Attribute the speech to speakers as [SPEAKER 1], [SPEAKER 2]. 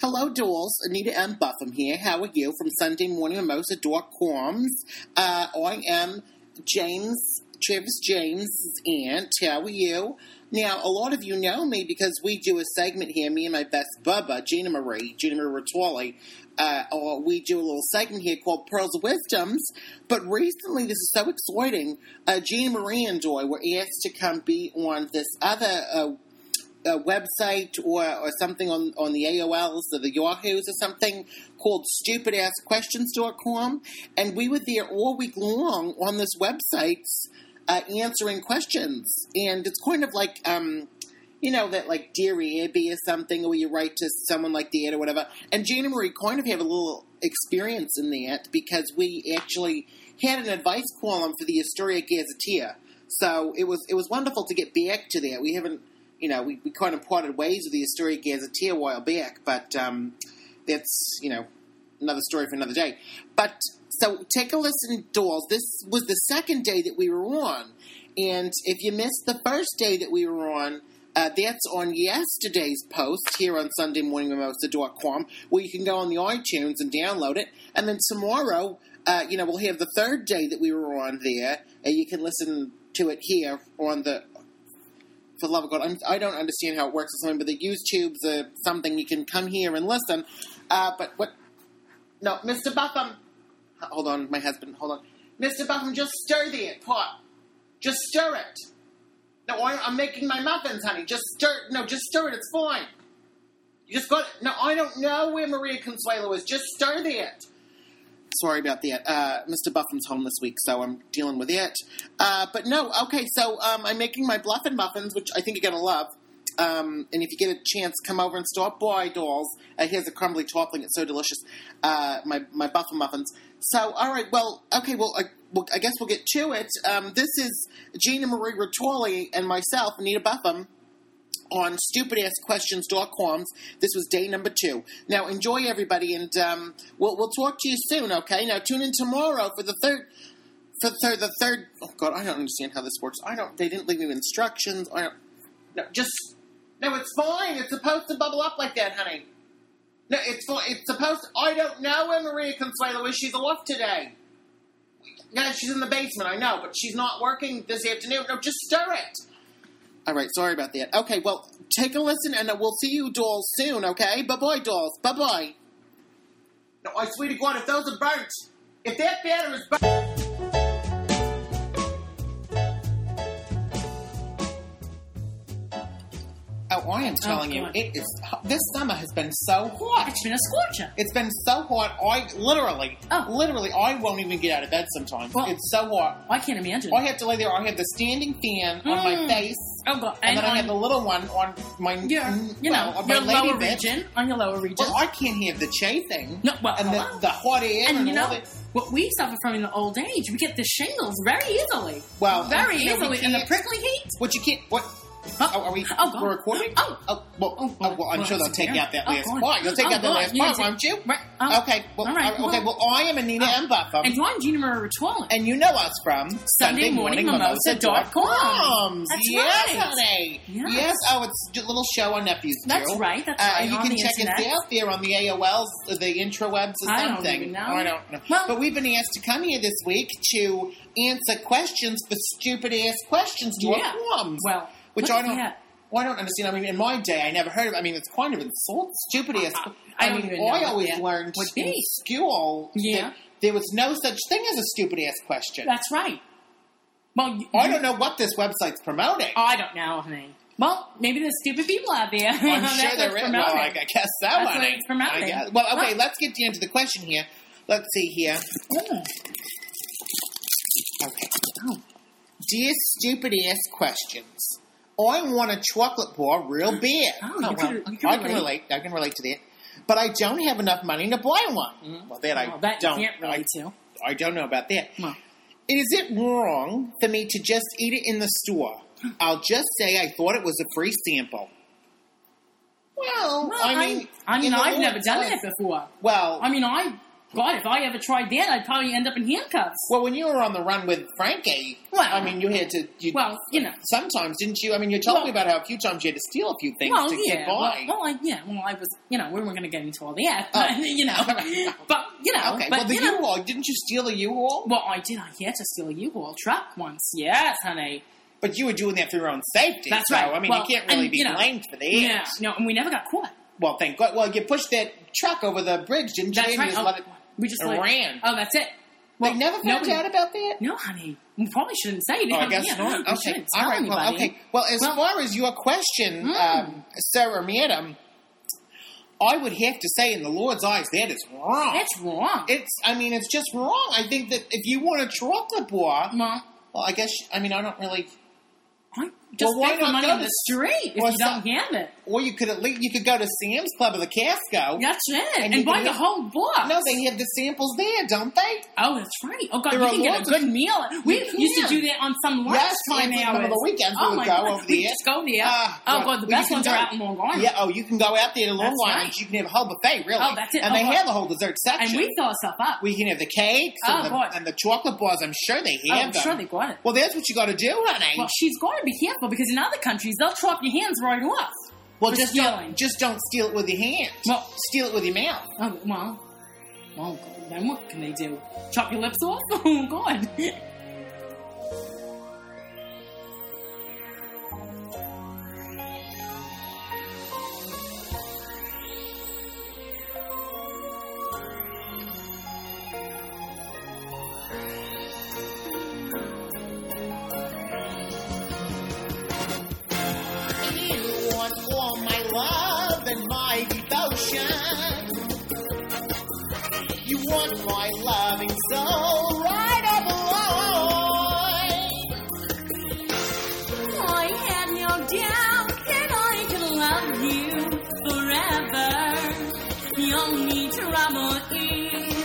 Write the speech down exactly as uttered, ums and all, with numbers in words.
[SPEAKER 1] hello, dolls. Anita M. Buffum here. How are you? From Sunday Morning Mimosa dot com. Uh, I am James, Travis James' aunt. How are you? Now, a lot of you know me because we do a segment here, me and my best bubba, Gina Marie, Gina Marie Rituali, uh, or we do a little segment here called Pearls of Wisdoms. But recently, this is so exciting, uh, Gina Marie and I were asked to come be on this other uh, uh, website or, or something on, on the A O Ls or the Yahoos or something called stupid ass questions dot com. And we were there all week long on this website Uh, answering questions, and it's kind of like, um, you know, that like Dear Abby or something, or you write to someone like that or whatever. And Gina Marie kind of have a little experience in that because we actually had an advice column for the Astoria Gazetteer. So it was it was wonderful to get back to that. We haven't, you know, we, we kind of parted ways with the Astoria Gazetteer a while back, but um, that's, you know, another story for another day. But so take a listen, dolls. This was the second day that we were on. And if you missed the first day that we were on, uh, that's on yesterday's post here on Sunday Morning Mimosa dot com, where you can go on the iTunes and download it. And then tomorrow, uh, you know, we'll have the third day that we were on there. And you can listen to it here on the... For the love of God, I'm, I don't understand how it works or something, but the YouTube's uh, something you can come here and listen. Uh, but what... No, Mister Buffum... Hold on, my husband, hold on. Mister Buffum, just stir the pot. Just stir it. No, I, I'm making my muffins, honey. Just stir No, just stir it. It's fine. You just got it. No, I don't know where Maria Consuelo is. Just stir that. Sorry about that. Uh, Mister Buffum's home this week, so I'm dealing with that. Uh, but no, okay, so um, I'm making my Bluffin' Muffins, which I think you're going to love. Um, and if you get a chance, come over and stop by, dolls. Uh, here's a crumbly toppling. It's so delicious. Uh, my my Buffin' Muffins. So, all right, well, okay, well, I, well, I guess we'll get to it. Um, this is Gina Marie Rituali and myself, Anita Buffum, on stupid ass questions dot com. This was day number two. Now, enjoy, everybody, and um, we'll we'll talk to you soon, okay? Now, tune in tomorrow for the third... For the third, the third... Oh, God, I don't understand how this works. I don't... They didn't leave me with instructions. I don't... No, just... No, it's fine. It's supposed to bubble up like that, honey. No, it's it's supposed to... I don't know where Maria Consuelo is. She's off today. No, she's in the basement, I know, but she's not working this afternoon. No, just stir it. All right, sorry about that. Okay, well, take a listen, and we'll see you, dolls, soon, okay? Bye-bye, dolls. Bye-bye. No, I swear to God, if those are burnt, if that batter is burnt... Oh, I am telling oh, you, it is. This summer has been so hot.
[SPEAKER 2] It's been a scorcher.
[SPEAKER 1] It's been so hot. I literally,
[SPEAKER 2] oh.
[SPEAKER 1] literally, I won't even get out of bed sometimes. Well, it's so hot.
[SPEAKER 2] I can't imagine.
[SPEAKER 1] I have to lay there. I have the standing fan mm. on my face.
[SPEAKER 2] Oh, God.
[SPEAKER 1] And, and then
[SPEAKER 2] on,
[SPEAKER 1] I have the little one on my,
[SPEAKER 2] your, you
[SPEAKER 1] well,
[SPEAKER 2] know,
[SPEAKER 1] on my
[SPEAKER 2] your
[SPEAKER 1] lady
[SPEAKER 2] lower
[SPEAKER 1] bit.
[SPEAKER 2] region. On your lower region.
[SPEAKER 1] Well, I can't have the chafing.
[SPEAKER 2] No, well,
[SPEAKER 1] and the, the hot air.
[SPEAKER 2] And,
[SPEAKER 1] and
[SPEAKER 2] you know,
[SPEAKER 1] all that.
[SPEAKER 2] What we suffer from in the old age, we get the shingles very easily.
[SPEAKER 1] Well,
[SPEAKER 2] very
[SPEAKER 1] and, you know,
[SPEAKER 2] easily. And the prickly heat.
[SPEAKER 1] What you can't, what? Oh, oh, are we
[SPEAKER 2] oh, God.
[SPEAKER 1] we're recording?
[SPEAKER 2] Oh.
[SPEAKER 1] oh, well, oh, well, well I'm well, sure they'll take out that last
[SPEAKER 2] oh,
[SPEAKER 1] part. You'll take
[SPEAKER 2] oh,
[SPEAKER 1] out the
[SPEAKER 2] God.
[SPEAKER 1] last
[SPEAKER 2] you
[SPEAKER 1] part,
[SPEAKER 2] take,
[SPEAKER 1] won't you?
[SPEAKER 2] Right. Oh.
[SPEAKER 1] Okay. Well,
[SPEAKER 2] all right.
[SPEAKER 1] Uh, okay. Well, I am Anita
[SPEAKER 2] oh.
[SPEAKER 1] M. Buffum.
[SPEAKER 2] And I'm Gina Marie Rituali.
[SPEAKER 1] And you know us from
[SPEAKER 2] Sunday Morning Mimosa dot com. That's
[SPEAKER 1] yes,
[SPEAKER 2] right.
[SPEAKER 1] honey.
[SPEAKER 2] Yes.
[SPEAKER 1] yes. Oh, it's a little show our nephews do.
[SPEAKER 2] That's right. That's
[SPEAKER 1] uh,
[SPEAKER 2] right.
[SPEAKER 1] And you
[SPEAKER 2] on
[SPEAKER 1] can
[SPEAKER 2] the
[SPEAKER 1] check
[SPEAKER 2] internet.
[SPEAKER 1] us out there on the A O Ls, the intrawebs or
[SPEAKER 2] I
[SPEAKER 1] something.
[SPEAKER 2] don't even know.
[SPEAKER 1] I don't know.
[SPEAKER 2] Well,
[SPEAKER 1] but we've been asked to come here this week to answer questions for stupid ass questions to
[SPEAKER 2] yeah.
[SPEAKER 1] our forums.
[SPEAKER 2] Well,
[SPEAKER 1] which I don't.
[SPEAKER 2] That?
[SPEAKER 1] Well, I don't understand. I mean, in my day, I never heard of it. I mean, it's kind of insult, stupid ass.
[SPEAKER 2] Uh, I, I don't
[SPEAKER 1] mean,
[SPEAKER 2] even know
[SPEAKER 1] I always learned in school
[SPEAKER 2] yeah.
[SPEAKER 1] that there was no such thing as a stupid ass question.
[SPEAKER 2] That's right. Well, you,
[SPEAKER 1] I don't know what this website's promoting.
[SPEAKER 2] I don't know, honey. Well, maybe there's stupid people out there.
[SPEAKER 1] I'm sure there is. Well, I guess so,
[SPEAKER 2] That's
[SPEAKER 1] honey.
[SPEAKER 2] what it's promoting.
[SPEAKER 1] I guess. Well, okay,
[SPEAKER 2] huh?
[SPEAKER 1] let's get down to the question here. Let's see here.
[SPEAKER 2] Oh.
[SPEAKER 1] Okay. Oh. Dear stupid ass questions. I want a chocolate bar real bad.
[SPEAKER 2] Oh,
[SPEAKER 1] oh
[SPEAKER 2] you
[SPEAKER 1] well,
[SPEAKER 2] could, you could
[SPEAKER 1] I can relate. I can relate to that. But I don't have enough money to buy one.
[SPEAKER 2] Mm.
[SPEAKER 1] Well, that
[SPEAKER 2] well,
[SPEAKER 1] I
[SPEAKER 2] that
[SPEAKER 1] don't.
[SPEAKER 2] You can't relate
[SPEAKER 1] I,
[SPEAKER 2] to.
[SPEAKER 1] I don't know about that.
[SPEAKER 2] Well.
[SPEAKER 1] Is it wrong for me to just eat it in the store? I'll just say I thought it was a free sample. Well,
[SPEAKER 2] well
[SPEAKER 1] I mean...
[SPEAKER 2] I, I mean, I've never done
[SPEAKER 1] time,
[SPEAKER 2] that before.
[SPEAKER 1] Well...
[SPEAKER 2] I mean, I... God, if I ever tried that, I'd probably end up in handcuffs.
[SPEAKER 1] Well, when you were on the run with Frankie,
[SPEAKER 2] Well,
[SPEAKER 1] I mean, you had to. You,
[SPEAKER 2] well, you know.
[SPEAKER 1] sometimes didn't you? I mean, you told
[SPEAKER 2] Well-
[SPEAKER 1] me about how a few times you had to steal a few things
[SPEAKER 2] Well,
[SPEAKER 1] to
[SPEAKER 2] yeah.
[SPEAKER 1] get by.
[SPEAKER 2] Well, well, I, yeah. Well, I was, you know, we weren't going to get into all that,
[SPEAKER 1] Oh.
[SPEAKER 2] but, you know. But, you know.
[SPEAKER 1] okay.
[SPEAKER 2] But,
[SPEAKER 1] well, the
[SPEAKER 2] you know,
[SPEAKER 1] U-Haul. Didn't you steal a U-Haul?
[SPEAKER 2] Well, I did. I had to steal a U-Haul truck once. Yes, honey.
[SPEAKER 1] But you were doing that for your own safety.
[SPEAKER 2] That's
[SPEAKER 1] so,
[SPEAKER 2] right.
[SPEAKER 1] I mean,
[SPEAKER 2] Well,
[SPEAKER 1] you can't really
[SPEAKER 2] and,
[SPEAKER 1] be
[SPEAKER 2] you know,
[SPEAKER 1] blamed for that.
[SPEAKER 2] Yeah. No, and we never got caught.
[SPEAKER 1] Well, thank God. Well, you pushed that truck over the bridge, didn't you?
[SPEAKER 2] That's
[SPEAKER 1] And
[SPEAKER 2] right.
[SPEAKER 1] You just
[SPEAKER 2] Oh,
[SPEAKER 1] let it,
[SPEAKER 2] we just
[SPEAKER 1] it
[SPEAKER 2] like,
[SPEAKER 1] ran.
[SPEAKER 2] Oh, that's it.
[SPEAKER 1] They
[SPEAKER 2] Well,
[SPEAKER 1] never found
[SPEAKER 2] nobody-
[SPEAKER 1] out about that?
[SPEAKER 2] No, honey. We probably shouldn't say it.
[SPEAKER 1] Oh, I guess
[SPEAKER 2] yeah,
[SPEAKER 1] not.
[SPEAKER 2] We
[SPEAKER 1] Okay.
[SPEAKER 2] shouldn't
[SPEAKER 1] All
[SPEAKER 2] tell
[SPEAKER 1] right. Well,
[SPEAKER 2] anybody.
[SPEAKER 1] okay. Well, as
[SPEAKER 2] Well-
[SPEAKER 1] far as your question,
[SPEAKER 2] Mm.
[SPEAKER 1] um, Sarah Madam, I would have to say, in the Lord's eyes, that is wrong.
[SPEAKER 2] That's wrong.
[SPEAKER 1] It's. I mean, it's just wrong. I think that if you want a chocolate bar,
[SPEAKER 2] Well,
[SPEAKER 1] well, I guess. I mean, I don't really.
[SPEAKER 2] I just
[SPEAKER 1] Well, why
[SPEAKER 2] pay for
[SPEAKER 1] not
[SPEAKER 2] money
[SPEAKER 1] go
[SPEAKER 2] on
[SPEAKER 1] to
[SPEAKER 2] the street if
[SPEAKER 1] or
[SPEAKER 2] you don't
[SPEAKER 1] some-
[SPEAKER 2] have it.
[SPEAKER 1] Or you could at least you could go to Sam's Club or the Casco.
[SPEAKER 2] That's it.
[SPEAKER 1] And
[SPEAKER 2] And,
[SPEAKER 1] you
[SPEAKER 2] buy
[SPEAKER 1] can
[SPEAKER 2] the
[SPEAKER 1] have-
[SPEAKER 2] whole box.
[SPEAKER 1] No, they have the samples there, don't they?
[SPEAKER 2] Oh, that's right. Oh, God,
[SPEAKER 1] There
[SPEAKER 2] we
[SPEAKER 1] are
[SPEAKER 2] can get a
[SPEAKER 1] lots
[SPEAKER 2] good
[SPEAKER 1] of-
[SPEAKER 2] meal. We
[SPEAKER 1] You
[SPEAKER 2] used to
[SPEAKER 1] can.
[SPEAKER 2] do that on some
[SPEAKER 1] Yes,
[SPEAKER 2] lunchtime
[SPEAKER 1] yes,
[SPEAKER 2] hours.
[SPEAKER 1] remember the weekends we
[SPEAKER 2] oh,
[SPEAKER 1] would
[SPEAKER 2] my
[SPEAKER 1] go
[SPEAKER 2] God.
[SPEAKER 1] over
[SPEAKER 2] We
[SPEAKER 1] there.
[SPEAKER 2] just go there.
[SPEAKER 1] Ah,
[SPEAKER 2] oh,
[SPEAKER 1] well,
[SPEAKER 2] God, the
[SPEAKER 1] well, you
[SPEAKER 2] best
[SPEAKER 1] can
[SPEAKER 2] ones
[SPEAKER 1] go-
[SPEAKER 2] are out in Long Island.
[SPEAKER 1] Yeah. Oh, you can go out there to Long
[SPEAKER 2] That's
[SPEAKER 1] Island.
[SPEAKER 2] right.
[SPEAKER 1] You can have a whole buffet, really.
[SPEAKER 2] Oh, that's it.
[SPEAKER 1] And
[SPEAKER 2] Oh,
[SPEAKER 1] they
[SPEAKER 2] God.
[SPEAKER 1] have the whole dessert section.
[SPEAKER 2] And we fill stuff up.
[SPEAKER 1] We can have the cakes
[SPEAKER 2] Oh,
[SPEAKER 1] and, the,
[SPEAKER 2] God.
[SPEAKER 1] and the chocolate bars. I'm sure they
[SPEAKER 2] Oh,
[SPEAKER 1] have
[SPEAKER 2] I'm
[SPEAKER 1] them.
[SPEAKER 2] sure they got it.
[SPEAKER 1] Well, that's what you got to do, honey.
[SPEAKER 2] Well, she's got to be careful because in other countries, they'll chop your hands right off.
[SPEAKER 1] Well,
[SPEAKER 2] for
[SPEAKER 1] just
[SPEAKER 2] stealing.
[SPEAKER 1] don't, just don't steal it with your hands.
[SPEAKER 2] Well-
[SPEAKER 1] steal it with your mouth.
[SPEAKER 2] Oh, well. Oh, God. Then what can they do? Chop your lips off? Oh, God.
[SPEAKER 1] You want all my love and my devotion. You want my loving soul right up
[SPEAKER 2] I had no doubt that I could love you forever. The only trouble is